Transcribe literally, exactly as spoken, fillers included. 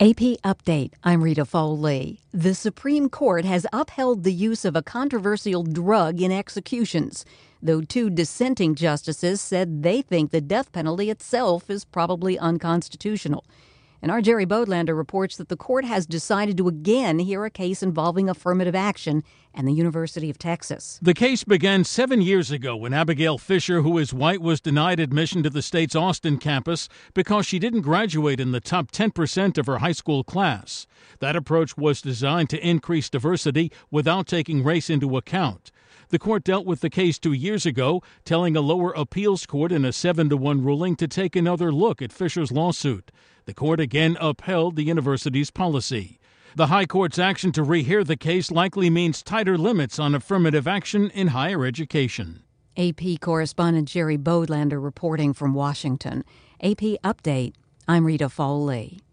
A P Update. I'm Rita Foley. The Supreme Court has upheld the use of a controversial drug in executions, though two dissenting justices said they think the death penalty itself is probably unconstitutional. And our Jerry Bodlander reports that the court has decided to again hear a case involving affirmative action and the University of Texas. The case began seven years ago when Abigail Fisher, who is white, was denied admission to the state's Austin campus because she didn't graduate in the top ten percent of her high school class. That approach was designed to increase diversity without taking race into account. The court dealt with the case two years ago, telling a lower appeals court in a seven to one ruling to take another look at Fisher's lawsuit. The court again upheld the university's policy. The high court's action to rehear the case likely means tighter limits on affirmative action in higher education. A P correspondent Jerry Bodlander reporting from Washington. A P Update. I'm Rita Foley.